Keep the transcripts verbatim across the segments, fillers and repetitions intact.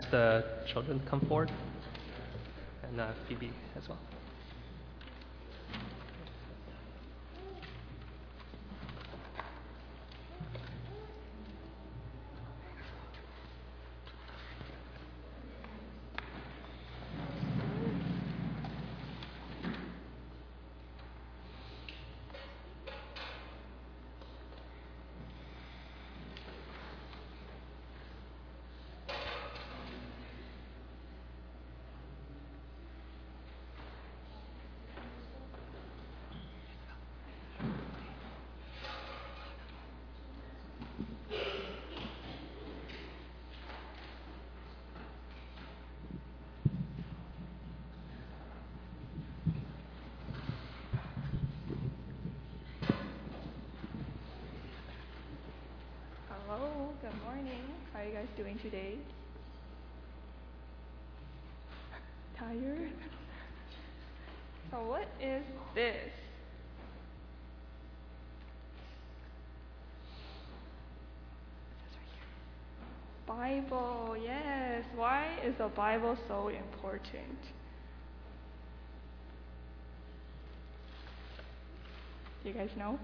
ask the children to come forward, and uh, Phoebe as well. Hello, good morning. How are you guys doing today? Tired? So what is this? Bible, yes. Why is the Bible so important? Do you guys know?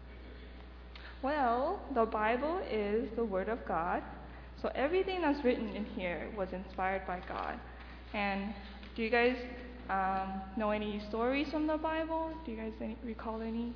Well, the Bible is the Word of God. So everything that's written in here was inspired by God. And do you guys um, know any stories from the Bible? Do you guys any, recall any?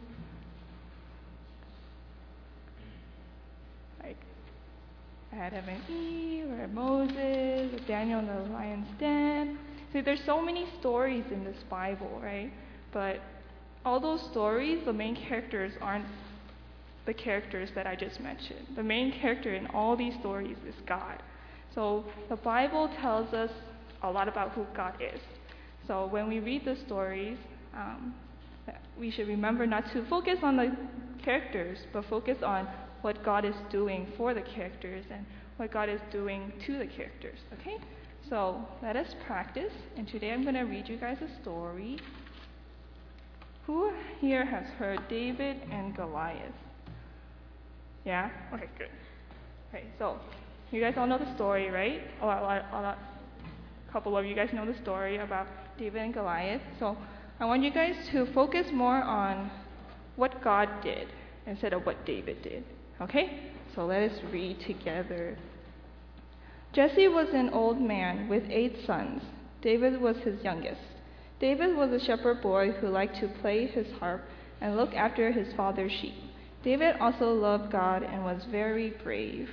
Like Adam and Eve, or Moses, or Daniel in the lion's den. See, there's so many stories in this Bible, right? But all those stories, the main characters aren't the characters that I just mentioned. The main character in all these stories is God. So the Bible tells us a lot about who God is. So when we read the stories, um, we should remember not to focus on the characters, but focus on what God is doing for the characters and what God is doing to the characters. Okay? So let us practice. And today I'm going to read you guys a story. Who here has heard David and Goliath? Yeah? Okay, good. Okay, so you guys all know the story, right? A lot, a lot, a lot. A couple of you guys know the story about David and Goliath. So I want you guys to focus more on what God did instead of what David did. Okay? So let us read together. Jesse was an old man with eight sons. David was his youngest. David was a shepherd boy who liked to play his harp and look after his father's sheep. David also loved God and was very brave.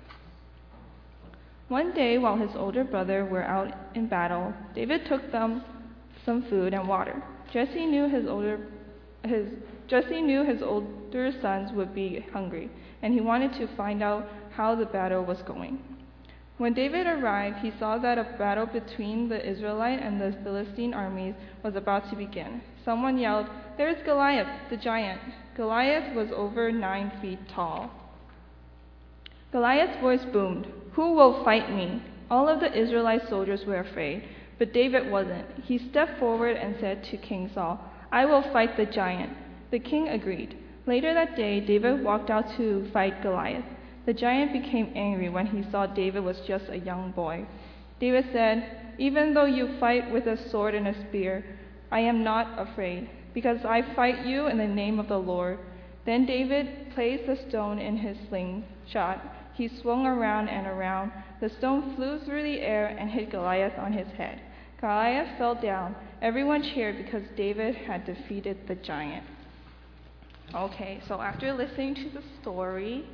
One day, while his older brother were out in battle, David took them some food and water. Jesse knew his older his Jesse knew his older sons would be hungry, and he wanted to find out how the battle was going. When David arrived, he saw that a battle between the Israelite and the Philistine armies was about to begin. Someone yelled, "There's Goliath, the giant." Goliath was over nine feet tall. Goliath's voice boomed, "Who will fight me?" All of the Israelite soldiers were afraid, but David wasn't. He stepped forward and said to King Saul, "I will fight the giant." The king agreed. Later that day, David walked out to fight Goliath. The giant became angry when he saw David was just a young boy. David said, "Even though you fight with a sword and a spear, I am not afraid, because I fight you in the name of the Lord." Then David placed the stone in his slingshot. He swung around and around. The stone flew through the air and hit Goliath on his head. Goliath fell down. Everyone cheered because David had defeated the giant. Okay, so after listening to the story,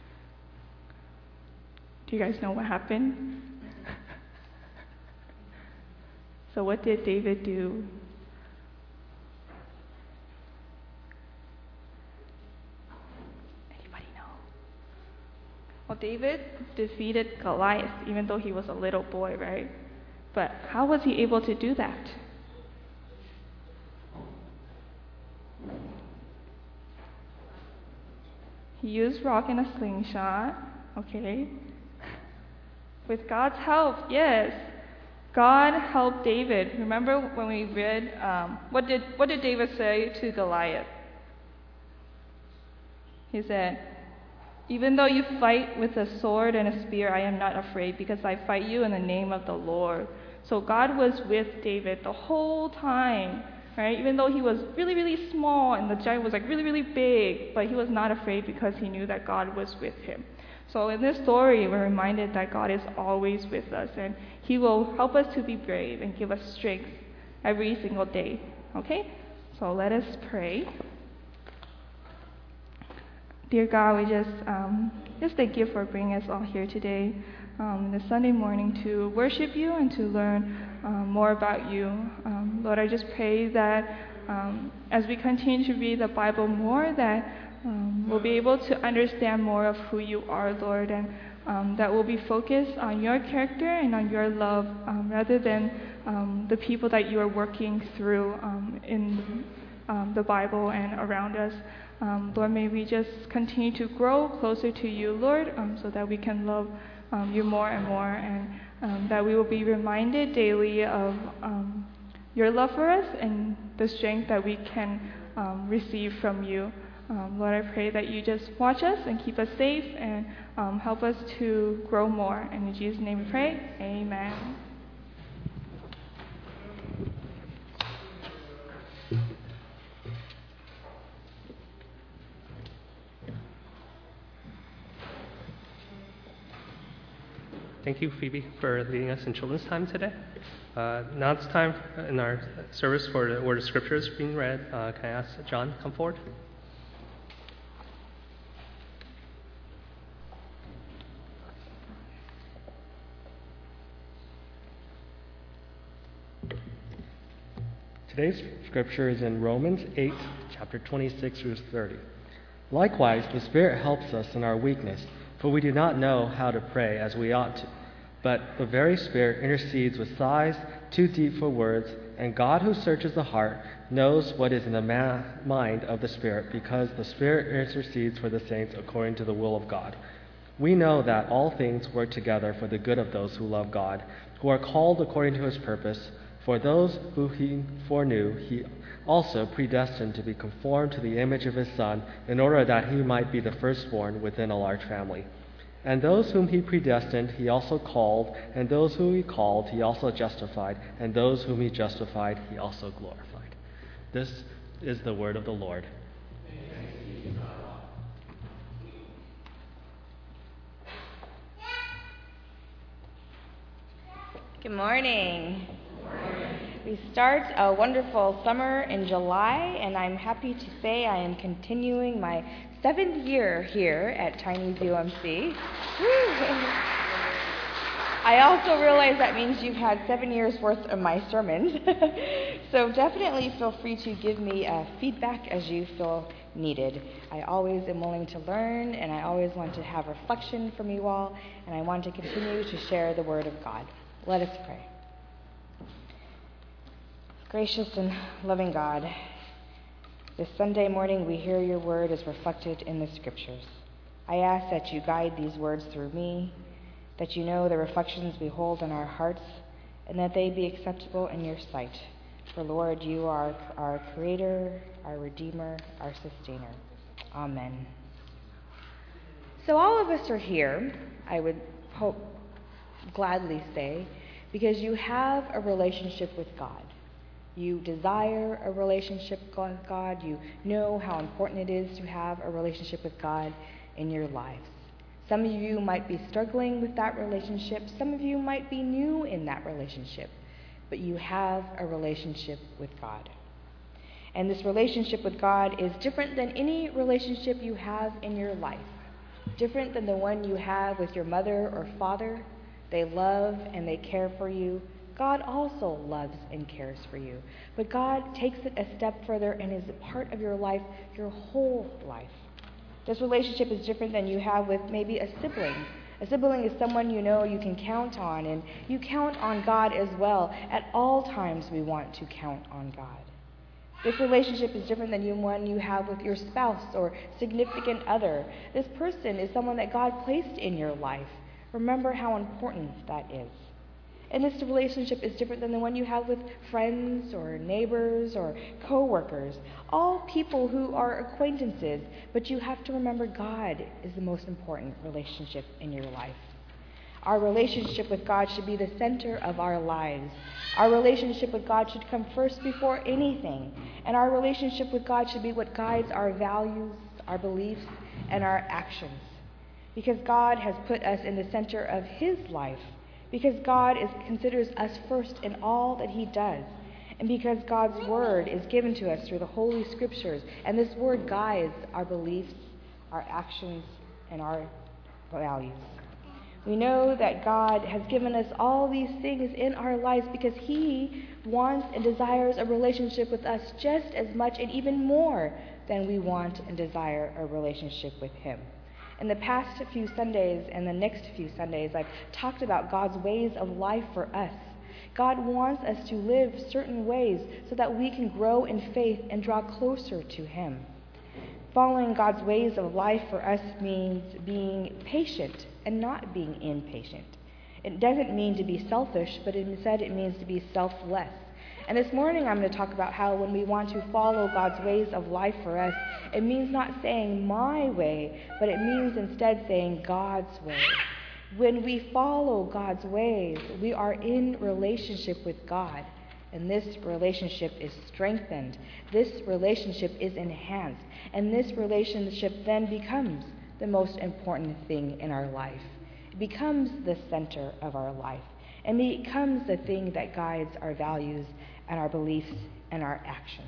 do you guys know what happened? So what did David do? Anybody know? Well, David defeated Goliath, even though he was a little boy, right? But how was he able to do that? He used rock and a slingshot, okay? With God's help, yes. God helped David. Remember when we read, um, what did what did David say to Goliath? He said, Even though you fight with a sword and a spear, I am not afraid, because I fight you in the name of the Lord. So God was with David the whole time, right? Even though he was really, really small and the giant was like really, really big, but he was not afraid because he knew that God was with him. So in this story, we're reminded that God is always with us, and he will help us to be brave and give us strength every single day. Okay? So let us pray. Dear God, we just um, just thank you for bringing us all here today, um, this Sunday morning, to worship you and to learn um, more about you. Um, Lord, I just pray that um, as we continue to read the Bible more, that um, we'll be able to understand more of who you are, Lord, and um, that we'll be focused on your character and on your love, um, rather than um, the people that you are working through um, in um, the Bible and around us. Um, Lord, may we just continue to grow closer to you, Lord, um, so that we can love um, you more and more, and um, that we will be reminded daily of um, your love for us and the strength that we can um, receive from you. Um, Lord, I pray that you just watch us and keep us safe and um, help us to grow more. And in Jesus' name we pray, amen. Thank you, Phoebe, for leading us in children's time today. Uh, now it's time in our service for the word of scriptures being read. Uh, can I ask John come forward? Today's scripture is in Romans eight, chapter twenty-six through thirty. Likewise, the Spirit helps us in our weakness, for we do not know how to pray as we ought to. But the very Spirit intercedes with sighs too deep for words, and God, who searches the heart, knows what is in the ma- mind of the Spirit, because the Spirit intercedes for the saints according to the will of God. We know that all things work together for the good of those who love God, who are called according to his purpose. For those who he foreknew, he also predestined to be conformed to the image of his Son, in order that he might be the firstborn within a large family. And those whom he predestined, he also called, and those whom he called, he also justified, and those whom he justified, he also glorified. This is the word of the Lord. Good morning. We start a wonderful summer in July, and I'm happy to say I am continuing my seventh year here at Chinese U M C. I also realize that means you've had seven years worth of my sermons. So definitely feel free to give me uh, feedback as you feel needed. I always am willing to learn, and I always want to have reflection from you all, and I want to continue to share the Word of God. Let us pray. Gracious and loving God, this Sunday morning we hear your word as reflected in the scriptures. I ask that you guide these words through me, that you know the reflections we hold in our hearts, and that they be acceptable in your sight. For Lord, you are our creator, our redeemer, our sustainer. Amen. So all of us are here, I would hope, gladly say, because you have a relationship with God. You desire a relationship with God. You know how important it is to have a relationship with God in your lives. Some of you might be struggling with that relationship. Some of you might be new in that relationship. But you have a relationship with God. And this relationship with God is different than any relationship you have in your life. Different than the one you have with your mother or father. They love and they care for you. God also loves and cares for you. But God takes it a step further and is a part of your life, your whole life. This relationship is different than you have with maybe a sibling. A sibling is someone you know you can count on, and you count on God as well. At all times we want to count on God. This relationship is different than the one you have with your spouse or significant other. This person is someone that God placed in your life. Remember how important that is. And this relationship is different than the one you have with friends or neighbors or co-workers, all people who are acquaintances, but you have to remember God is the most important relationship in your life. Our relationship with God should be the center of our lives. Our relationship with God should come first before anything, and our relationship with God should be what guides our values, our beliefs, and our actions. Because God has put us in the center of His life, because God is, considers us first in all that He does, and because God's Word is given to us through the Holy Scriptures, and this Word guides our beliefs, our actions, and our values. We know that God has given us all these things in our lives because He wants and desires a relationship with us just as much and even more than we want and desire a relationship with Him. In the past few Sundays and the next few Sundays, I've talked about God's ways of life for us. God wants us to live certain ways so that we can grow in faith and draw closer to Him. Following God's ways of life for us means being patient and not being impatient. It doesn't mean to be selfish, but instead it means to be selfless. And this morning I'm going to talk about how when we want to follow God's ways of life for us, it means not saying my way, but it means instead saying God's way. When we follow God's ways, we are in relationship with God. And this relationship is strengthened. This relationship is enhanced. And this relationship then becomes the most important thing in our life. It becomes the center of our life. And becomes the thing that guides our values and our beliefs and our actions.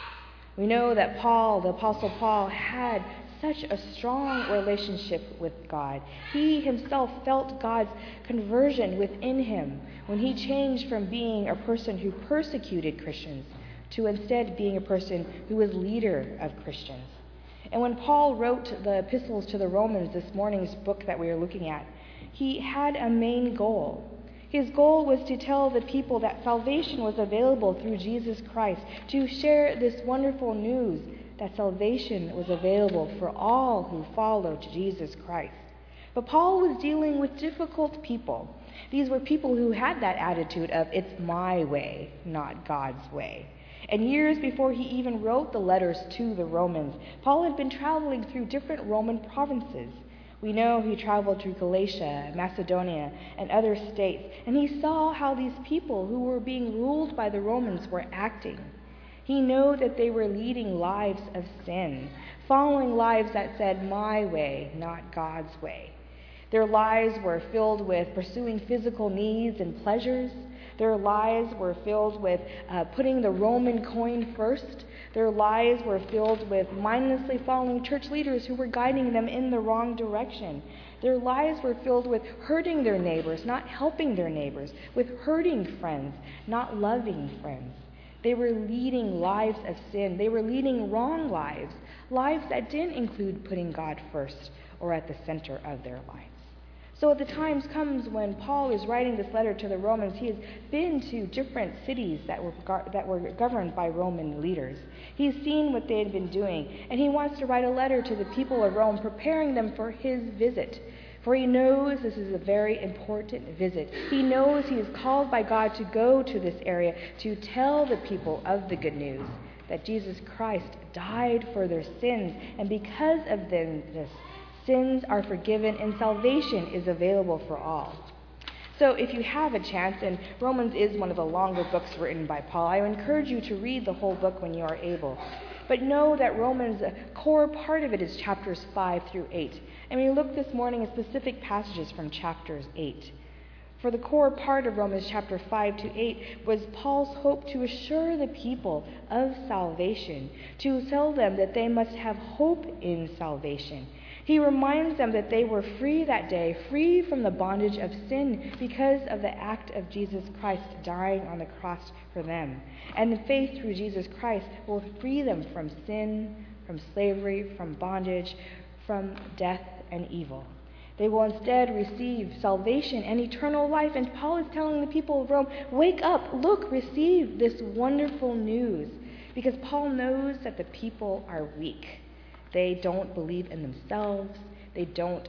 We know that Paul, the Apostle Paul, had such a strong relationship with God. He himself felt God's conversion within him when he changed from being a person who persecuted Christians to instead being a person who was leader of Christians. And when Paul wrote the epistles to the Romans, this morning's book that we are looking at, he had a main goal. His goal was to tell the people that salvation was available through Jesus Christ, to share this wonderful news that salvation was available for all who followed Jesus Christ. But Paul was dealing with difficult people. These were people who had that attitude of, it's my way, not God's way. And years before he even wrote the letters to the Romans, Paul had been traveling through different Roman provinces. We know he traveled through Galatia, Macedonia, and other states, and he saw how these people who were being ruled by the Romans were acting. He knew that they were leading lives of sin, following lives that said, my way, not God's way. Their lives were filled with pursuing physical needs and pleasures. Their lives were filled with uh, putting the Roman coin first. Their lives were filled with mindlessly following church leaders who were guiding them in the wrong direction. Their lives were filled with hurting their neighbors, not helping their neighbors, with hurting friends, not loving friends. They were leading lives of sin. They were leading wrong lives, lives that didn't include putting God first or at the center of their lives. So at the times comes when Paul is writing this letter to the Romans, he has been to different cities that were that were governed by Roman leaders. He's seen what they had been doing, and he wants to write a letter to the people of Rome, preparing them for his visit. For he knows this is a very important visit. He knows he is called by God to go to this area to tell the people of the good news, that Jesus Christ died for their sins, and because of this, sins are forgiven and salvation is available for all. So if you have a chance, and Romans is one of the longer books written by Paul, I encourage you to read the whole book when you are able. But know that Romans, a core part of it is chapters five through eight. And we look this morning at specific passages from chapters eight. For the core part of Romans chapter five to eight was Paul's hope to assure the people of salvation, to tell them that they must have hope in salvation. He reminds them that they were free that day, free from the bondage of sin because of the act of Jesus Christ dying on the cross for them. And the faith through Jesus Christ will free them from sin, from slavery, from bondage, from death and evil. They will instead receive salvation and eternal life. And Paul is telling the people of Rome, wake up, look, receive this wonderful news. Because Paul knows that the people are weak. They don't believe in themselves. They don't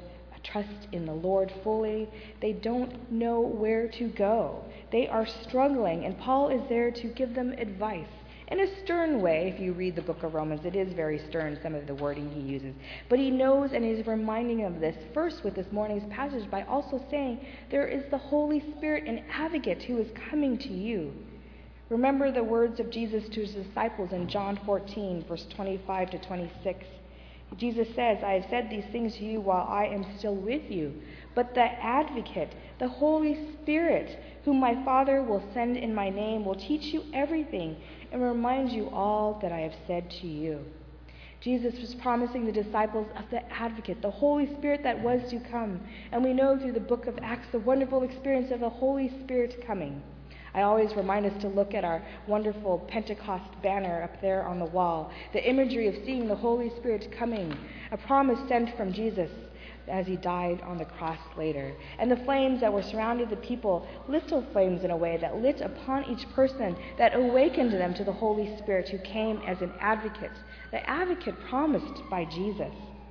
trust in the Lord fully, they don't know where to go. They are struggling, and Paul is there to give them advice. In a stern way, if you read the book of Romans, it is very stern, some of the wording he uses. But he knows and is reminding them of this, first with this morning's passage, by also saying, there is the Holy Spirit, an advocate, who is coming to you. Remember the words of Jesus to his disciples in John fourteen, verse twenty-five to twenty-six. Jesus says, I have said these things to you while I am still with you. But the advocate, the Holy Spirit, whom my Father will send in my name, will teach you everything and remind you all that I have said to you. Jesus was promising the disciples of the advocate, the Holy Spirit that was to come. And we know through the book of Acts the wonderful experience of the Holy Spirit coming. I always remind us to look at our wonderful Pentecost banner up there on the wall, the imagery of seeing the Holy Spirit coming, a promise sent from Jesus as he died on the cross later. And the flames that were surrounding the people, little flames in a way, that lit upon each person, that awakened them to the Holy Spirit who came as an advocate, the advocate promised by Jesus.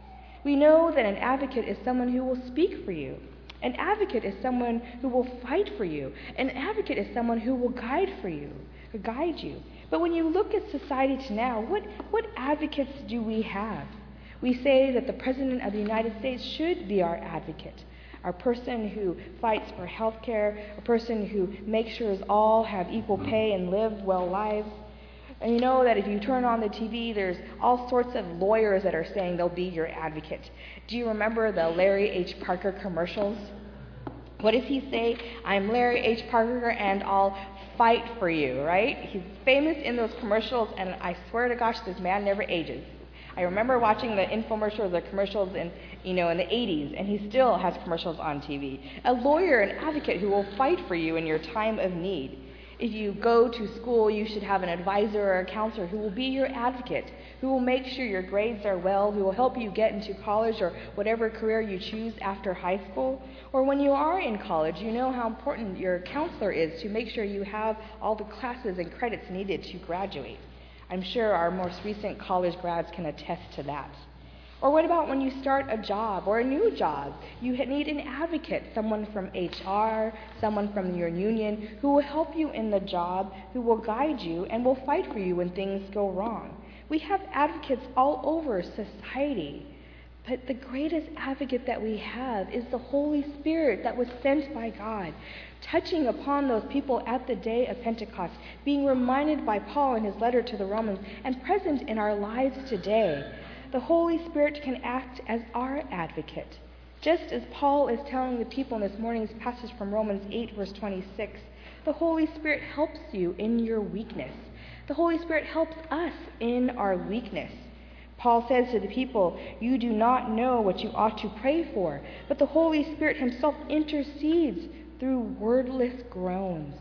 We know that an advocate is someone who will speak for you. An advocate is someone who will fight for you. An advocate is someone who will guide for you, or guide you. But when you look at society to now, what, what advocates do we have? We say that the President of the United States should be our advocate, our person who fights for health care, a person who makes sure all have equal pay and live well lives. And you know that if you turn on the T V, there's all sorts of lawyers that are saying they'll be your advocate. Do you remember the Larry H. Parker commercials? What does he say? I'm Larry H. Parker and I'll fight for you, right? He's famous in those commercials, and I swear to gosh, this man never ages. I remember watching the infomercials, the commercials in, you know, in the eighties, and he still has commercials on T V. A lawyer, an advocate who will fight for you in your time of need. If you go to school, you should have an advisor or a counselor who will be your advocate, who will make sure your grades are well, who will help you get into college or whatever career you choose after high school. Or when you are in college, you know how important your counselor is to make sure you have all the classes and credits needed to graduate. I'm sure our most recent college grads can attest to that. Or what about when you start a job or a new job? You need an advocate, someone from H R, someone from your union, who will help you in the job, who will guide you, and will fight for you when things go wrong. We have advocates all over society. But the greatest advocate that we have is the Holy Spirit that was sent by God, touching upon those people at the day of Pentecost, being reminded by Paul in his letter to the Romans, and present in our lives today. The Holy Spirit can act as our advocate. Just as Paul is telling the people in this morning's passage from Romans eight, verse twenty-six, the Holy Spirit helps you in your weakness. The Holy Spirit helps us in our weakness. Paul says to the people, you do not know what you ought to pray for, but the Holy Spirit himself intercedes through wordless groans.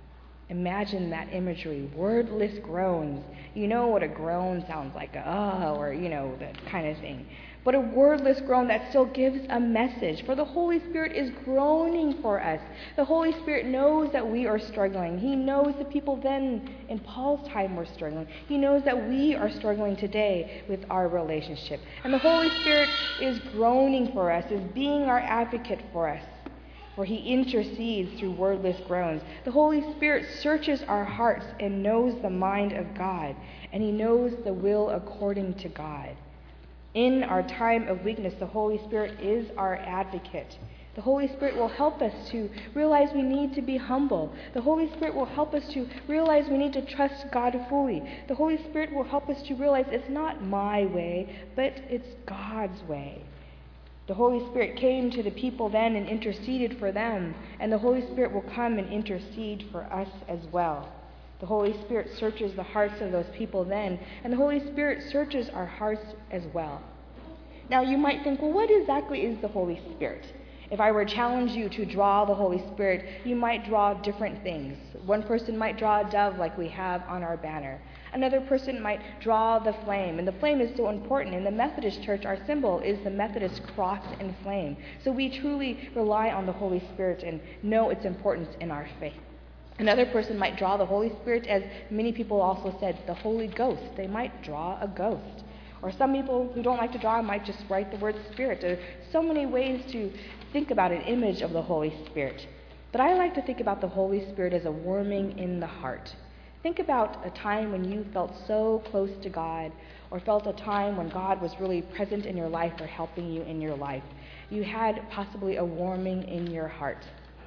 Imagine that imagery, wordless groans. You know what a groan sounds like, a ah, or, you know, that kind of thing. But a wordless groan that still gives a message. For the Holy Spirit is groaning for us. The Holy Spirit knows that we are struggling. He knows the people then in Paul's time were struggling. He knows that we are struggling today with our relationship. And the Holy Spirit is groaning for us, is being our advocate for us. For he intercedes through wordless groans. The Holy Spirit searches our hearts and knows the mind of God, and he knows the will according to God. In our time of weakness, the Holy Spirit is our advocate. The Holy Spirit will help us to realize we need to be humble. The Holy Spirit will help us to realize we need to trust God fully. The Holy Spirit will help us to realize it's not my way, but it's God's way. The Holy Spirit came to the people then and interceded for them, and the Holy Spirit will come and intercede for us as well. The Holy Spirit searches the hearts of those people then, and the Holy Spirit searches our hearts as well. Now you might think, well, what exactly is the Holy Spirit? If I were to challenge you to draw the Holy Spirit, you might draw different things. One person might draw a dove like we have on our banner. Another person might draw the flame, and the flame is so important. In the Methodist Church, our symbol is the Methodist cross and flame. So we truly rely on the Holy Spirit and know its importance in our faith. Another person might draw the Holy Spirit, as many people also said, the Holy Ghost. They might draw a ghost. Or some people who don't like to draw might just write the word Spirit. There are so many ways to think about an image of the Holy Spirit. But I like to think about the Holy Spirit as a warming in the heart. Think about a time when you felt so close to God, or felt a time when God was really present in your life or helping you in your life. You had possibly a warming in your heart.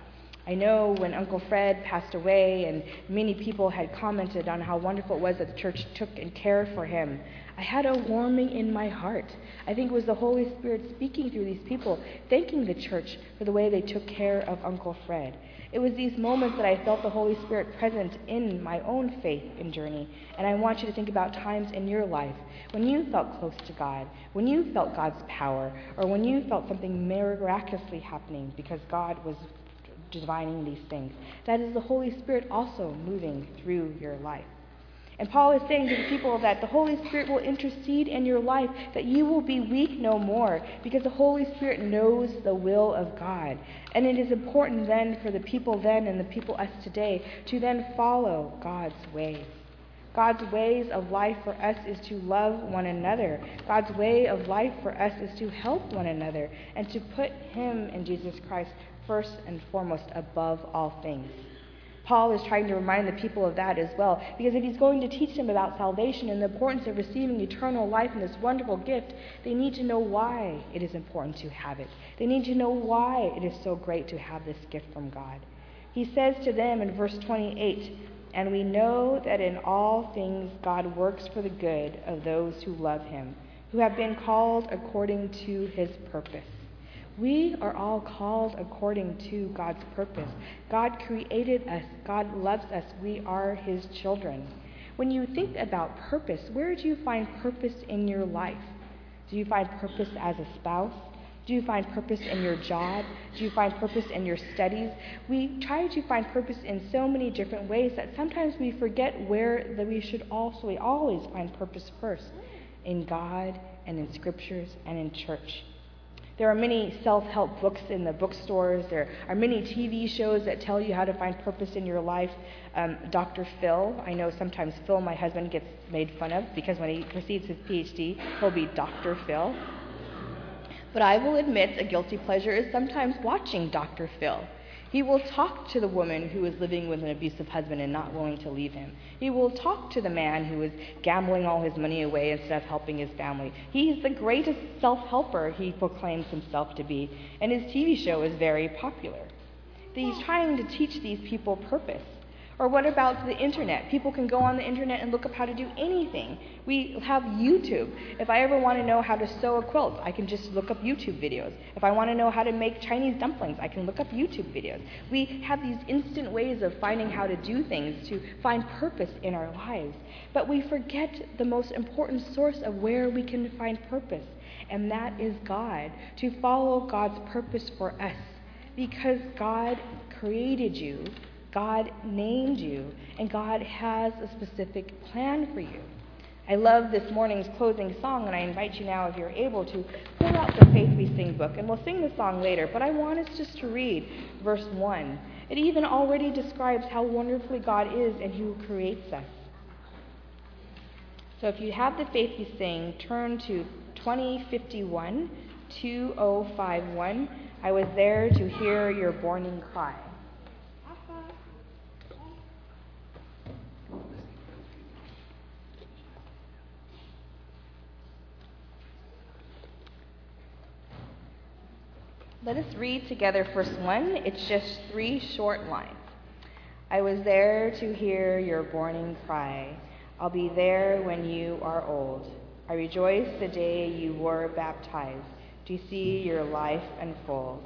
I know when Uncle Fred passed away and many people had commented on how wonderful it was that the church took and cared for him, I had a warming in my heart. I think it was the Holy Spirit speaking through these people, thanking the church for the way they took care of Uncle Fred. It was these moments that I felt the Holy Spirit present in my own faith and journey. And I want you to think about times in your life when you felt close to God, when you felt God's power, or when you felt something miraculously happening because God was divining these things. That is the Holy Spirit also moving through your life. And Paul is saying to the people that the Holy Spirit will intercede in your life, that you will be weak no more, because the Holy Spirit knows the will of God. And it is important then for the people then and the people us today to then follow God's ways. God's ways of life for us is to love one another. God's way of life for us is to help one another and to put Him and Jesus Christ first and foremost above all things. Paul is trying to remind the people of that as well, because if he's going to teach them about salvation and the importance of receiving eternal life and this wonderful gift, they need to know why it is important to have it. They need to know why it is so great to have this gift from God. He says to them in verse twenty-eight, "And we know that in all things God works for the good of those who love Him, who have been called according to His purpose." We are all called according to God's purpose. God created us. God loves us. We are His children. When you think about purpose, where do you find purpose in your life? Do you find purpose as a spouse? Do you find purpose in your job? Do you find purpose in your studies? We try to find purpose in so many different ways that sometimes we forget where that we should also we always find purpose first, in God and in scriptures and in church. There are many self-help books in the bookstores. There are many T V shows that tell you how to find purpose in your life. Um, Doctor Phil, I know sometimes Phil, my husband, gets made fun of because when he receives his P H D, he'll be Doctor Phil. But I will admit a guilty pleasure is sometimes watching Doctor Phil. He will talk to the woman who is living with an abusive husband and not willing to leave him. He will talk to the man who is gambling all his money away instead of helping his family. He's the greatest self-helper he proclaims himself to be, and his T V show is very popular. He's trying to teach these people purpose. Or what about the internet? People can go on the internet and look up how to do anything. We have YouTube. If I ever want to know how to sew a quilt, I can just look up YouTube videos. If I want to know how to make Chinese dumplings, I can look up YouTube videos. We have these instant ways of finding how to do things to find purpose in our lives. But we forget the most important source of where we can find purpose, and that is God, to follow God's purpose for us. Because God created you, God named you, and God has a specific plan for you. I love this morning's closing song, and I invite you now, if you're able, to pull out the Faith We Sing book, and we'll sing the song later, but I want us just to read verse one. It even already describes how wonderfully God is and who creates us. So if you have the Faith We Sing, turn to twenty fifty-one, two oh five one. I was there to hear your warning cry. Let us read together verse one. It's just three short lines. I was there to hear your warning cry. I'll be there when you are old. I rejoice the day you were baptized to see your life unfold.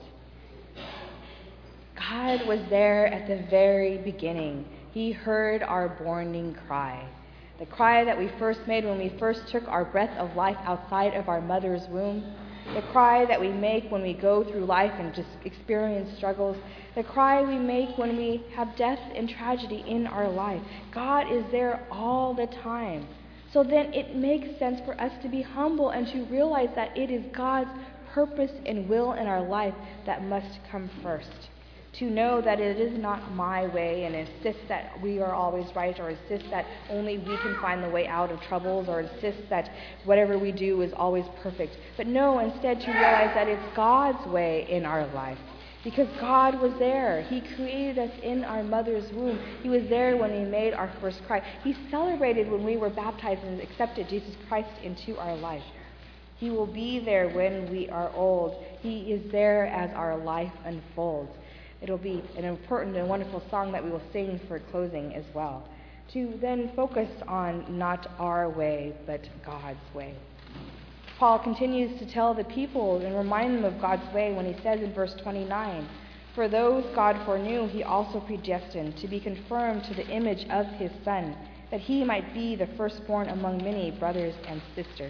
God was there at the very beginning. He heard our warning cry. The cry that we first made when we first took our breath of life outside of our mother's womb. The cry that we make when we go through life and just experience struggles. The cry we make when we have death and tragedy in our life. God is there all the time. So then it makes sense for us to be humble and to realize that it is God's purpose and will in our life that must come first. to know that it is not my way and insist that we are always right, or insist that only we can find the way out of troubles, or insist that whatever we do is always perfect. But no, instead to realize that it's God's way in our life. Because God was there. He created us in our mother's womb. He was there when we made our first cry. He celebrated when we were baptized and accepted Jesus Christ into our life. He will be there when we are old. He is there as our life unfolds. It'll be an important and wonderful song that we will sing for closing as well. To then focus on not our way, but God's way. Paul continues to tell the people and remind them of God's way when he says in verse twenty-nine, "For those God foreknew, he also predestined to be conformed to the image of his Son, that he might be the firstborn among many brothers and sisters."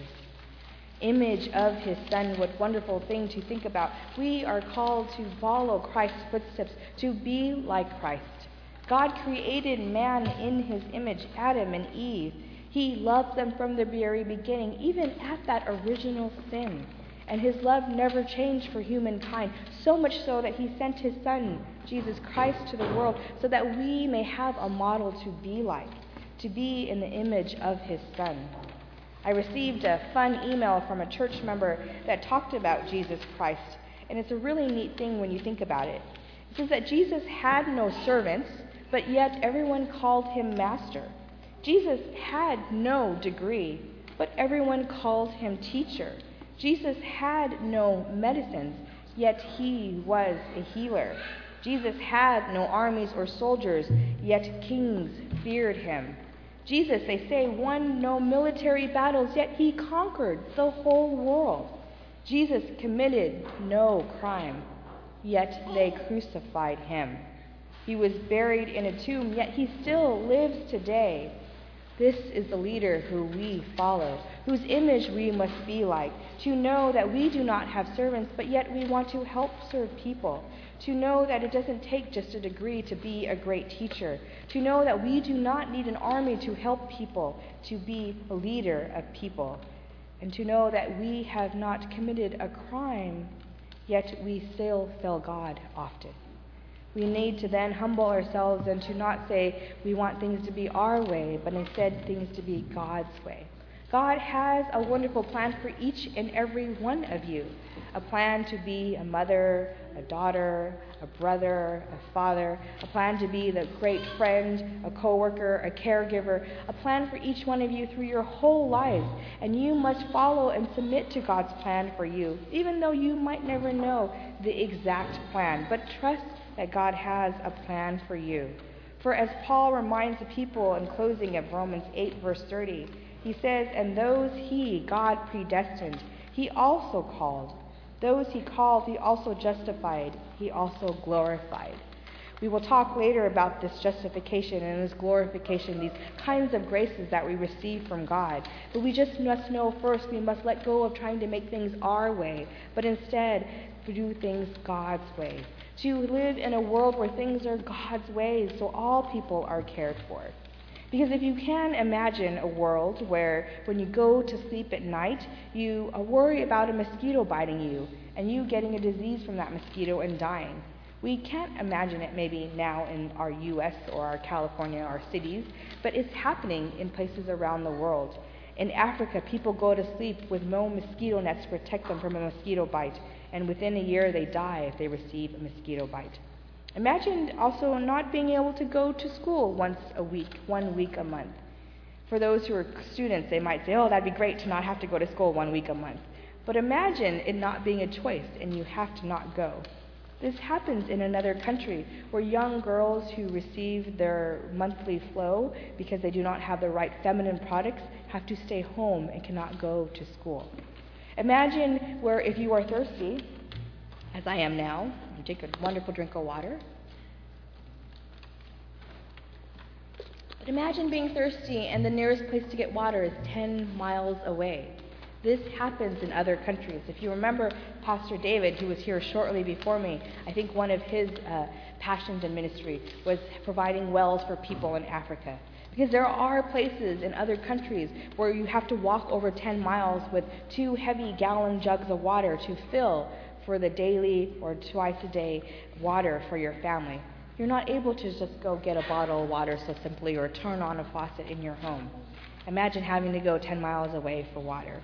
Image of his Son, what wonderful thing to think about. We are called to follow Christ's footsteps, to be like Christ. God created man in his image, Adam and Eve. He loved them from the very beginning, even at that original sin. And his love never changed for humankind, so much so that he sent his Son, Jesus Christ, to the world so that we may have a model to be like, to be in the image of his Son. I received a fun email from a church member that talked about Jesus Christ, and it's a really neat thing when you think about it. It says that Jesus had no servants, but yet everyone called him master. Jesus had no degree, but everyone called him teacher. Jesus had no medicines, yet he was a healer. Jesus had no armies or soldiers, yet kings feared him. Jesus, they say, won no military battles, yet he conquered the whole world. Jesus committed no crime, yet they crucified him. He was buried in a tomb, yet he still lives today. This is the leader who we follow, whose image we must be like, to know that we do not have servants, but yet we want to help serve people, to know that it doesn't take just a degree to be a great teacher, to know that we do not need an army to help people, to be a leader of people, and to know that we have not committed a crime, yet we still fail God often. We need to then humble ourselves and to not say we want things to be our way, but instead things to be God's way. God has a wonderful plan for each and every one of you. A plan to be a mother, a daughter, a brother, a father, a plan to be the great friend, a coworker, a caregiver, a plan for each one of you through your whole lives. And you must follow and submit to God's plan for you, even though you might never know the exact plan. But trust that God has a plan for you. For as Paul reminds the people in closing of Romans eight, verse thirty, he says, "And those he, God, predestined, he also called. Those he called, he also justified. He also glorified." We will talk later about this justification and this glorification, these kinds of graces that we receive from God. But we just must know first we must let go of trying to make things our way, but instead do things God's way. To live in a world where things are God's ways so all people are cared for. Because if you can imagine a world where when you go to sleep at night, you worry about a mosquito biting you and you getting a disease from that mosquito and dying. We can't imagine it maybe now in our U S or our California, our cities, but it's happening in places around the world. In Africa, people go to sleep with no mosquito nets to protect them from a mosquito bite, and within a year they die if they receive a mosquito bite. Imagine also not being able to go to school once a week, one week a month. For those who are students, they might say, oh, that'd be great to not have to go to school one week a month. But imagine it not being a choice and you have to not go. This happens in another country where young girls who receive their monthly flow because they do not have the right feminine products have to stay home and cannot go to school. Imagine where if you are thirsty, as I am now, you take a wonderful drink of water. But imagine being thirsty and the nearest place to get water is ten miles away. This happens in other countries. If you remember Pastor David, who was here shortly before me, I think one of his uh, passions in ministry was providing wells for people in Africa. Because there are places in other countries where you have to walk over ten miles with two heavy gallon jugs of water to fill for the daily or twice a day water for your family. You're not able to just go get a bottle of water so simply or turn on a faucet in your home. Imagine having to go ten miles away for water.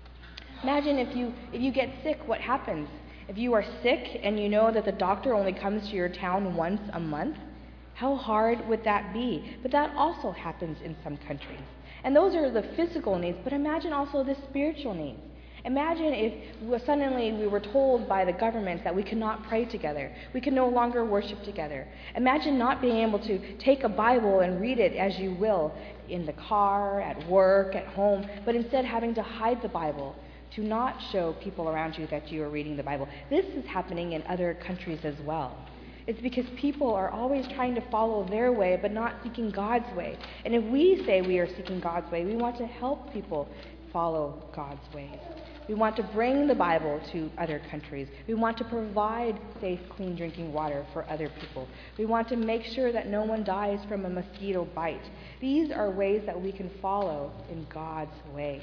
Imagine if you if you get sick, what happens? If you are sick and you know that the doctor only comes to your town once a month, how hard would that be? But that also happens in some countries. And those are the physical needs, but imagine also the spiritual needs. Imagine if suddenly we were told by the government that we could not pray together. We could no longer worship together. Imagine not being able to take a Bible and read it as you will in the car, at work, at home, but instead having to hide the Bible, to not show people around you that you are reading the Bible. This is happening in other countries as well. It's because people are always trying to follow their way, but not seeking God's way. And if we say we are seeking God's way, we want to help people follow God's ways. We want to bring the Bible to other countries. We want to provide safe, clean drinking water for other people. We want to make sure that no one dies from a mosquito bite. These are ways that we can follow in God's way.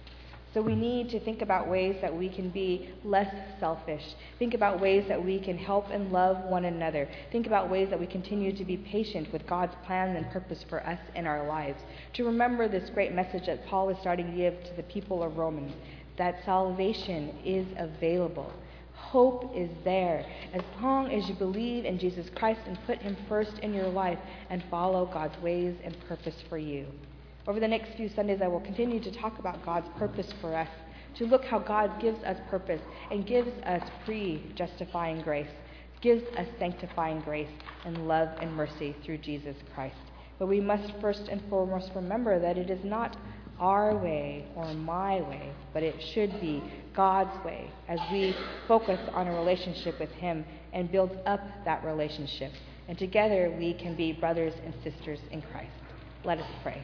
So we need to think about ways that we can be less selfish. Think about ways that we can help and love one another. Think about ways that we continue to be patient with God's plan and purpose for us in our lives. To remember this great message that Paul is starting to give to the people of Romans, that salvation is available. Hope is there as long as you believe in Jesus Christ and put him first in your life and follow God's ways and purpose for you. Over the next few Sundays, I will continue to talk about God's purpose for us, to look how God gives us purpose and gives us free justifying grace, gives us sanctifying grace and love and mercy through Jesus Christ. But we must first and foremost remember that it is not our way or my way, but it should be God's way as we focus on a relationship with him and build up that relationship. And together we can be brothers and sisters in Christ. Let us pray.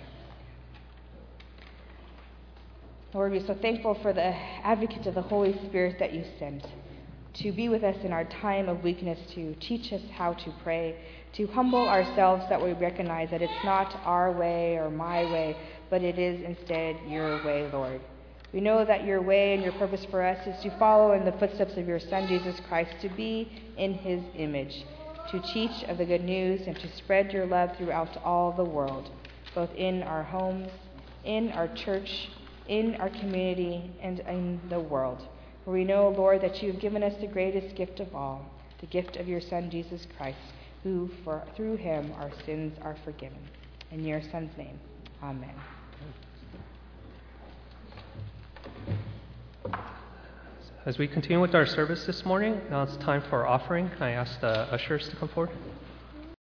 Lord, we're so thankful for the advocate of the Holy Spirit that you sent to be with us in our time of weakness, to teach us how to pray, to humble ourselves that we recognize that it's not our way or my way, but it is instead your way, Lord. We know that your way and your purpose for us is to follow in the footsteps of your Son, Jesus Christ, to be in his image, to teach of the good news and to spread your love throughout all the world, both in our homes, in our church, in our community, and in the world. For we know, Lord, that you have given us the greatest gift of all, the gift of your Son, Jesus Christ, who, for, through him, our sins are forgiven. In your Son's name, amen. As we continue with our service this morning, now it's time for our offering. I ask the ushers to come forward.